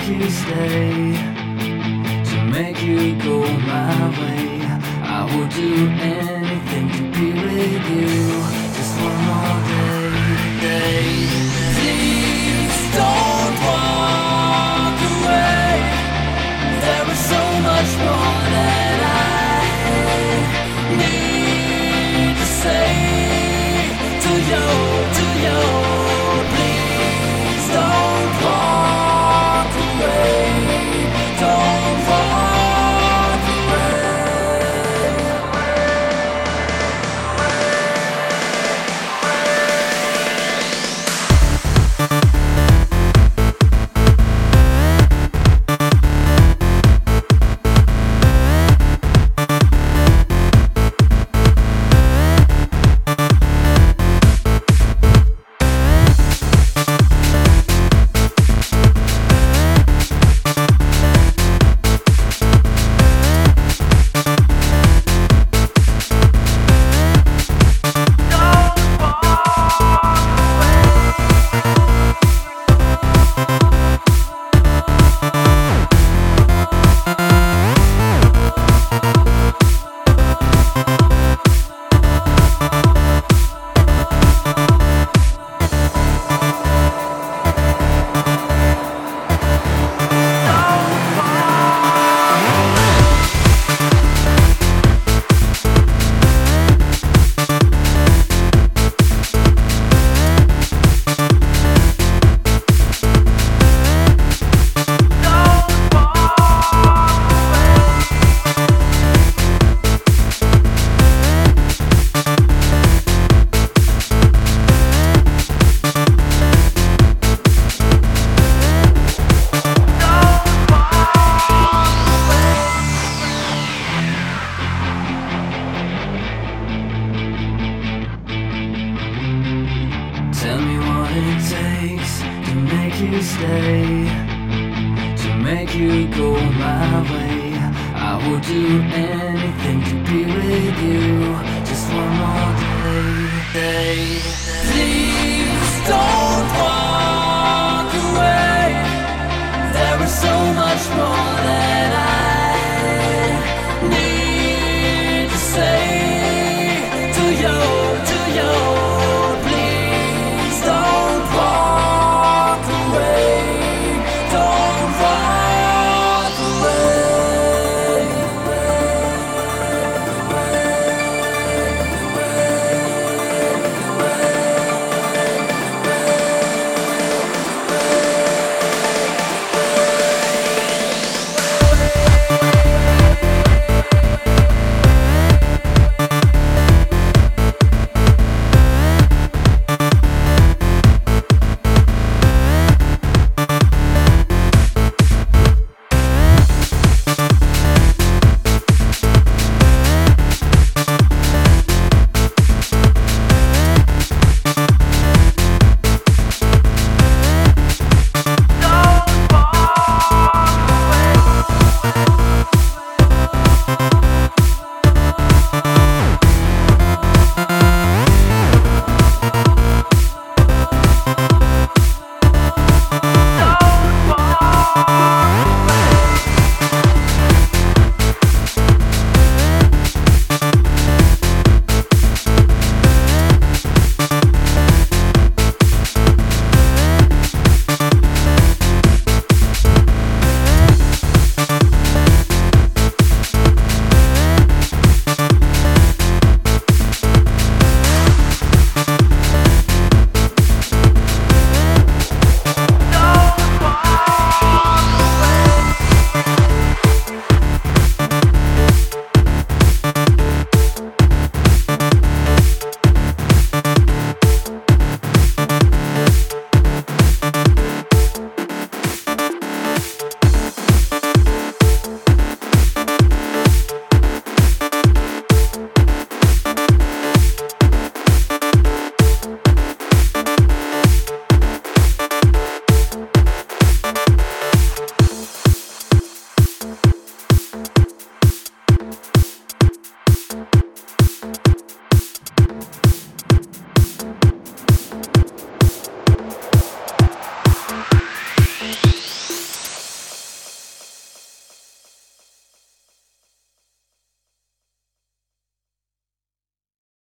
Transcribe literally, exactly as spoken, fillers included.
make you stay, to make you go my way. I would do anything to be with you, just one more day, day. Please don't walk away. There is so much more that I need to say to you, to you. Please don't walk away. Don't walk Tell me what it takes to make you stay, to make you go my way. I will do anything to be with you, just one more day, day. Please don't walk